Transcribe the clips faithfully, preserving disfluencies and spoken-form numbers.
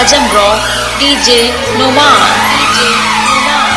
आजम rock DJ Numan DJ Numan.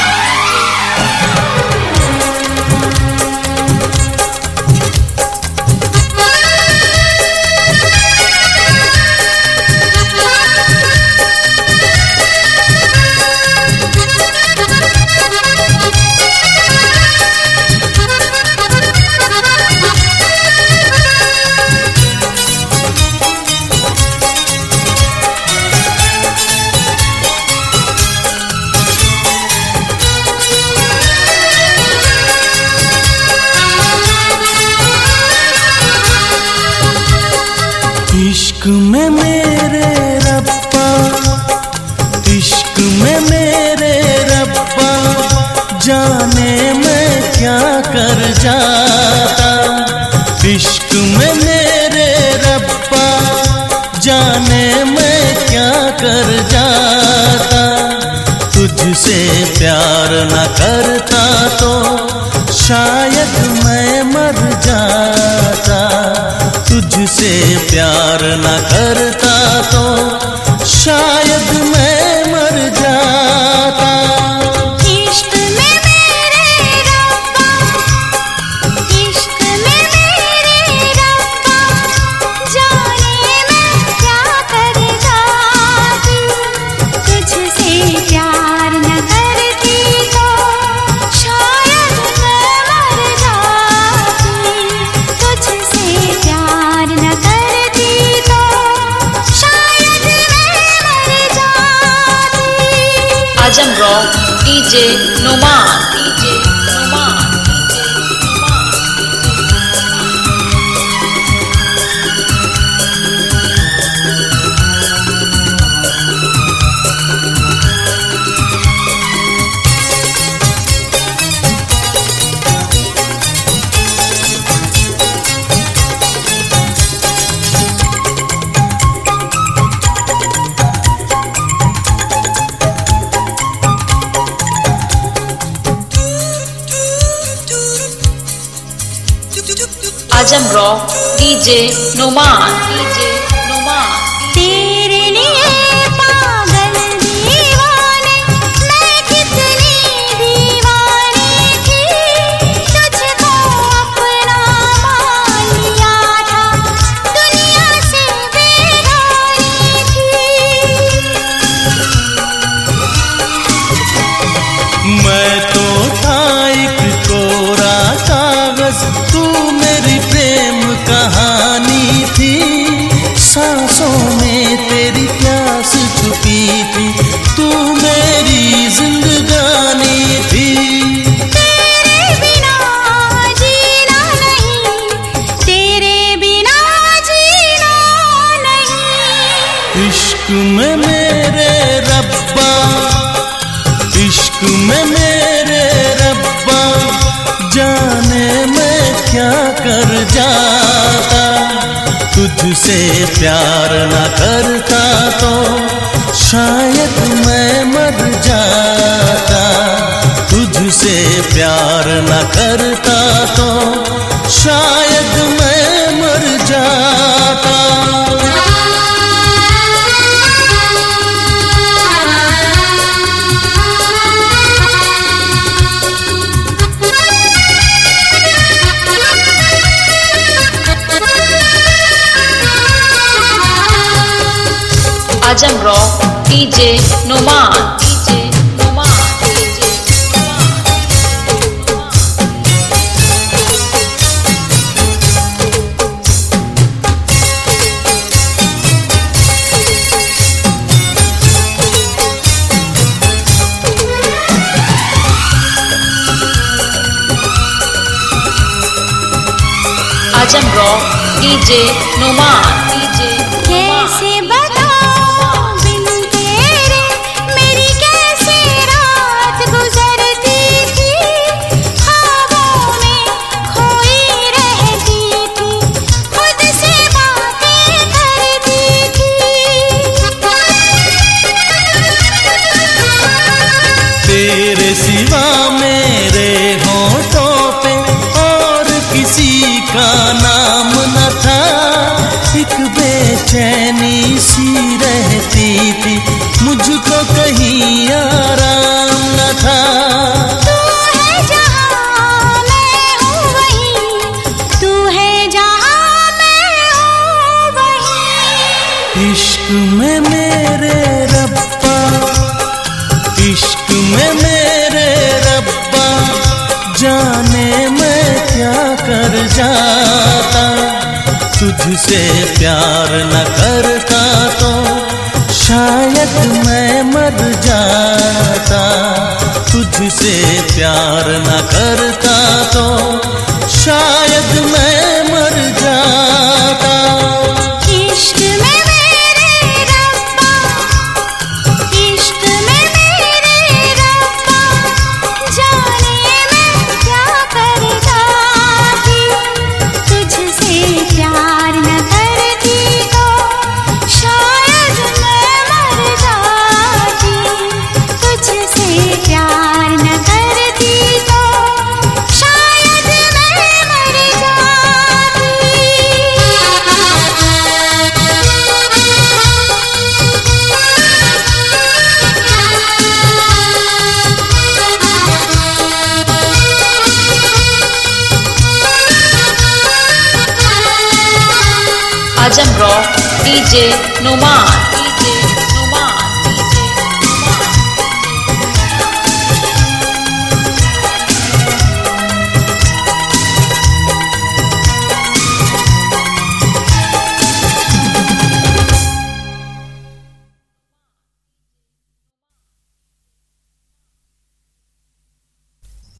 इश्क में मेरे रब्बा, इश्क में मेरे रब्बा, जाने मैं क्या कर जाता। इश्क में मेरे रब्बा, जाने मैं क्या कर जाता। तुझसे प्यार न करता तो शायद मैं मर जाता। तुझसे प्यार न करता तो शायद मैं मर जाता। इश्क में मेरे रब्बा, इश्क में मेरे रब्बा, जाने मैं क्या कर जाती। तुझसे प्यार न करती तो शायद मैं मर जाती। तुझसे प्यार न करती तो शायद मैं मर जाती। Azam rock DJ Numan DJ Numan DJ Numan. Azam rock DJ Numan DJ Numan. तेरे लिए पागल दीवाने मैं कितनी दीवानी थी। तुझको अपना मान लिया था, दुनिया से बेगानी थी। मैं तो था एक कोरा कागज, तू मेरी प्रेम कहानी थी। सांसों में तेरी प्यास छुपी थी, तू मेरी जिंदगानी थी। तेरे बिना जीना नहीं, तेरे बिना जीना नहीं। इश्क में मेरे रब्बा, इश्क में मेरे रब्बा, जाने मैं क्या कर जाता। तुझसे प्यार न करता तो शायद मैं मर जाता। तुझसे प्यार न करता तो शायद मैं मर जाता। Azam rock DJ Numan DJ Numan DJ Numan. Azam rock DJ Numan DJ कैसे बताऊं बिन तेरे मेरी कैसे रात गुजरती थी। ख्वाबों में खोई रहती थी, खुद से बातें करती थी। तेरे सिवा मेरे होठों पे और किसी का नाम न था। एक बेचैनी सी रहती थी, जाता। तुझसे प्यार न करता तो शायद मैं मर जाता। तुझसे प्यार न करता तो शायद मैं मर जाता। इश्क में मेरे रब्बा, इश्क में मेरे रब्बा, जाने मैं क्या करता थी। तुझसे प्यार न करती तो शायद मैं मर जाती। तुझसे प्यार न करती तो शायद मैं मर जाती। Ajam Rock D J Noman